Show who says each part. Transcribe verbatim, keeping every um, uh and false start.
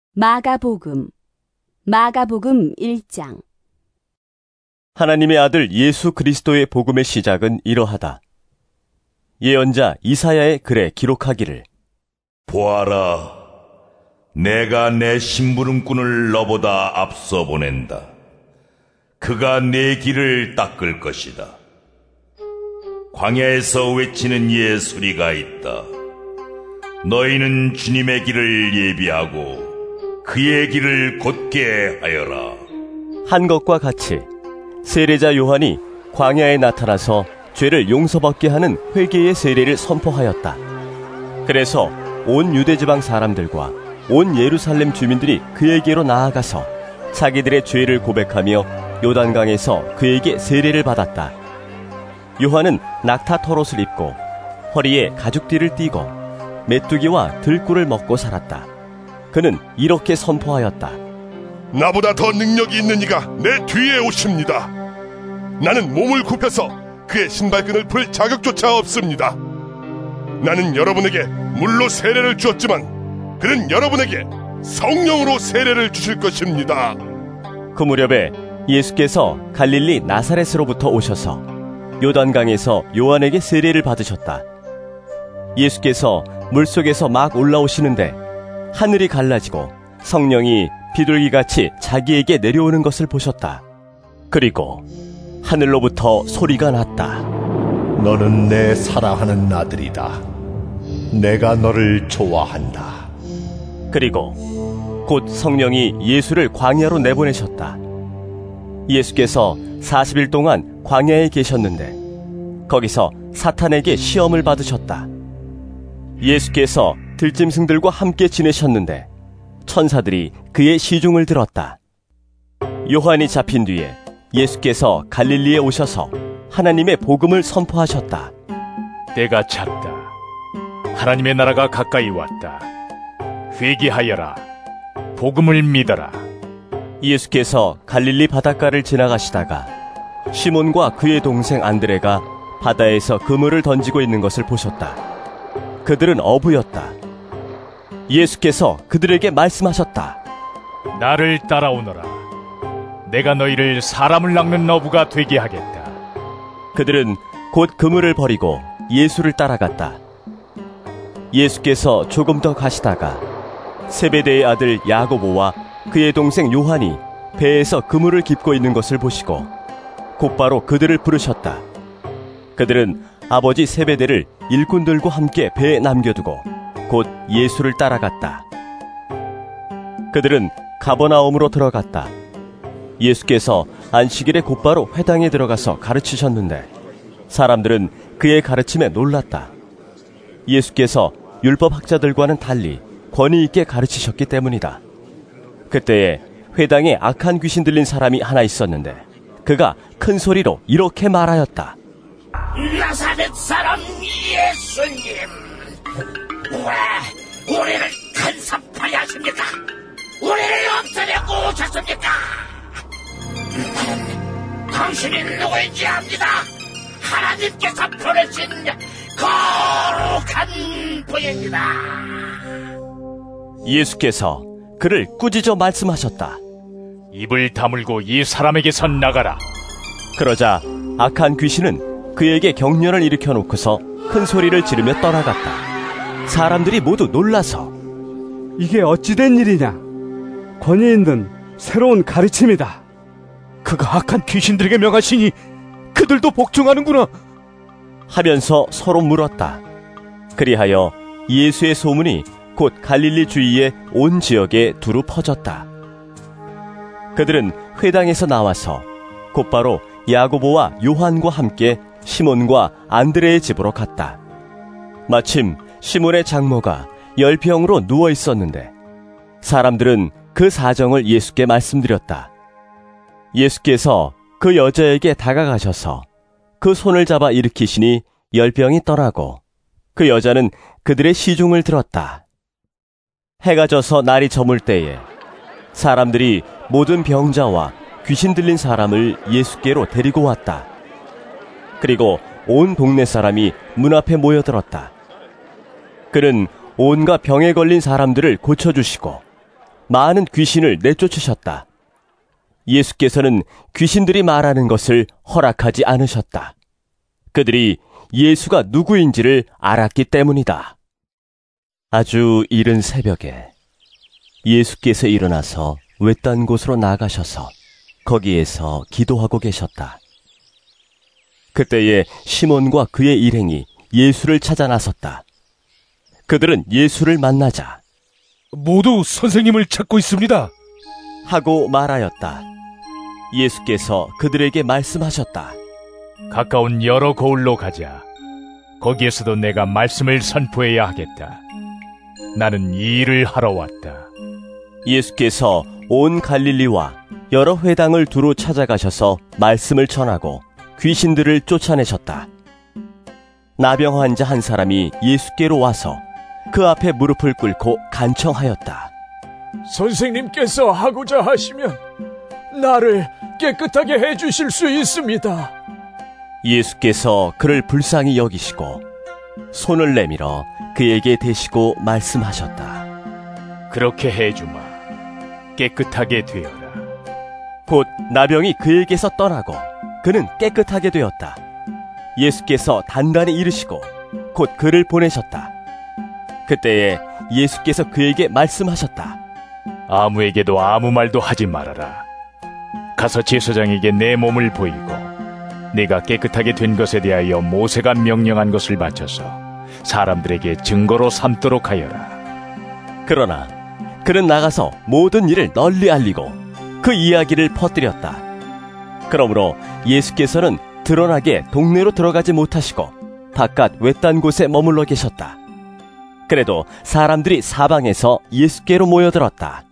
Speaker 1: 마가복음 마가복음 일 장.
Speaker 2: 하나님의 아들 예수 그리스도의 복음의 시작은 이러하다. 예언자 이사야의 글에 기록하기를,
Speaker 3: 보아라, 내가 내 심부름꾼을 너보다 앞서 보낸다. 그가 내 길을 닦을 것이다. 광야에서 외치는 이의 소리가 있다. 너희는 주님의 길을 예비하고 그의 길을 곧게 하여라.
Speaker 2: 한 것과 같이 세례자 요한이 광야에 나타나서 죄를 용서받게 하는 회개의 세례를 선포하였다. 그래서 온 유대지방 사람들과 온 예루살렘 주민들이 그에게로 나아가서 자기들의 죄를 고백하며 요단강에서 그에게 세례를 받았다. 요한은 낙타 털옷을 입고 허리에 가죽띠를 띠고 메뚜기와 들꿀을 먹고 살았다. 그는 이렇게 선포하였다.
Speaker 4: 나보다 더 능력이 있는 이가 내 뒤에 오십니다. 나는 몸을 굽혀서 그의 신발끈을 풀 자격조차 없습니다. 나는 여러분에게 물로 세례를 주었지만 그는 여러분에게 성령으로 세례를 주실 것입니다.
Speaker 2: 그 무렵에 예수께서 갈릴리 나사렛으로부터 오셔서 요단강에서 요한에게 세례를 받으셨다. 예수께서 물속에서 막 올라오시는데 하늘이 갈라지고 성령이 비둘기같이 자기에게 내려오는 것을 보셨다. 그리고 하늘로부터 소리가 났다.
Speaker 5: 너는 내 사랑하는 아들이다. 내가 너를 좋아한다.
Speaker 2: 그리고 곧 성령이 예수를 광야로 내보내셨다. 예수께서 사십 일 동안 광야에 계셨는데 거기서 사탄에게 시험을 받으셨다. 예수께서 들짐승들과 함께 지내셨는데 천사들이 그의 시중을 들었다. 요한이 잡힌 뒤에 예수께서 갈릴리에 오셔서 하나님의 복음을 선포하셨다.
Speaker 6: 때가 찼다. 하나님의 나라가 가까이 왔다. 회개하여라. 복음을 믿어라.
Speaker 2: 예수께서 갈릴리 바닷가를 지나가시다가 시몬과 그의 동생 안드레가 바다에서 그물을 던지고 있는 것을 보셨다. 그들은 어부였다. 예수께서 그들에게 말씀하셨다.
Speaker 6: 나를 따라오너라. 내가 너희를 사람을 낚는 어부가 되게 하겠다.
Speaker 2: 그들은 곧 그물을 버리고 예수를 따라갔다. 예수께서 조금 더 가시다가 세베대의 아들 야고보와 그의 동생 요한이 배에서 그물을 깁고 있는 것을 보시고 곧바로 그들을 부르셨다. 그들은 아버지 세베대를 일꾼들과 함께 배에 남겨두고 곧 예수를 따라갔다. 그들은 가버나움으로 들어갔다. 예수께서 안식일에 곧바로 회당에 들어가서 가르치셨는데 사람들은 그의 가르침에 놀랐다. 예수께서 율법학자들과는 달리 권위 있게 가르치셨기 때문이다. 그때에 회당에 악한 귀신 들린 사람이 하나 있었는데 그가 큰 소리로 이렇게 말하였다.
Speaker 7: 나사렛 사람 예수님, 왜 우리를 간섭하려 하십니까? 우리를 없애려고 오셨습니까? 당신이 누구인지 압니다. 하나님께서 보내신 거룩한 분입니다.
Speaker 2: 예수께서 그를 꾸짖어 말씀하셨다.
Speaker 6: 입을 다물고 이 사람에게서 나가라.
Speaker 2: 그러자 악한 귀신은 그에게 경련을 일으켜 놓고서 큰 소리를 지르며 떠나갔다. 사람들이 모두 놀라서
Speaker 8: 이게 어찌된 일이냐? 권위 있는 새로운 가르침이다.
Speaker 6: 그가 악한 귀신들에게 명하시니 그들도 복종하는구나
Speaker 2: 하면서 서로 물었다. 그리하여 예수의 소문이 곧 갈릴리 주위의 온 지역에 두루 퍼졌다. 그들은 회당에서 나와서 곧바로 야고보와 요한과 함께 시몬과 안드레의 집으로 갔다. 마침 시몬의 장모가 열병으로 누워 있었는데 사람들은 그 사정을 예수께 말씀드렸다. 예수께서 그 여자에게 다가가셔서 그 손을 잡아 일으키시니 열병이 떠나고 그 여자는 그들의 시중을 들었다. 해가 져서 날이 저물 때에 사람들이 모든 병자와 귀신 들린 사람을 예수께로 데리고 왔다. 그리고 온 동네 사람이 문 앞에 모여들었다. 그는 온갖 병에 걸린 사람들을 고쳐주시고 많은 귀신을 내쫓으셨다. 예수께서는 귀신들이 말하는 것을 허락하지 않으셨다. 그들이 예수가 누구인지를 알았기 때문이다. 아주 이른 새벽에 예수께서 일어나서 외딴 곳으로 나가셔서 거기에서 기도하고 계셨다. 그때에 시몬과 그의 일행이 예수를 찾아 나섰다. 그들은 예수를 만나자
Speaker 9: 모두 선생님을 찾고 있습니다
Speaker 2: 하고 말하였다. 예수께서 그들에게 말씀하셨다.
Speaker 6: 가까운 여러 거울로 가자. 거기에서도 내가 말씀을 선포해야 하겠다. 나는 이 일을 하러 왔다.
Speaker 2: 예수께서 온 갈릴리와 여러 회당을 두루 찾아가셔서 말씀을 전하고 귀신들을 쫓아내셨다. 나병 환자 한 사람이 예수께로 와서 그 앞에 무릎을 꿇고 간청하였다.
Speaker 10: 선생님께서 하고자 하시면 나를 깨끗하게 해주실 수 있습니다.
Speaker 2: 예수께서 그를 불쌍히 여기시고 손을 내밀어 그에게 대시고 말씀하셨다.
Speaker 6: 그렇게 해주마. 깨끗하게 되어라.
Speaker 2: 곧 나병이 그에게서 떠나고 그는 깨끗하게 되었다. 예수께서 단단히 이르시고 곧 그를 보내셨다. 그때에 예수께서 그에게 말씀하셨다.
Speaker 6: 아무에게도 아무 말도 하지 말아라. 가서 제사장에게 내 몸을 보이고 네가 깨끗하게 된 것에 대하여 모세가 명령한 것을 바쳐서 사람들에게 증거로 삼도록 하여라.
Speaker 2: 그러나 그는 나가서 모든 일을 널리 알리고 그 이야기를 퍼뜨렸다. 그러므로 예수께서는 드러나게 동네로 들어가지 못하시고 바깥 외딴 곳에 머물러 계셨다. 그래도 사람들이 사방에서 예수께로 모여들었다.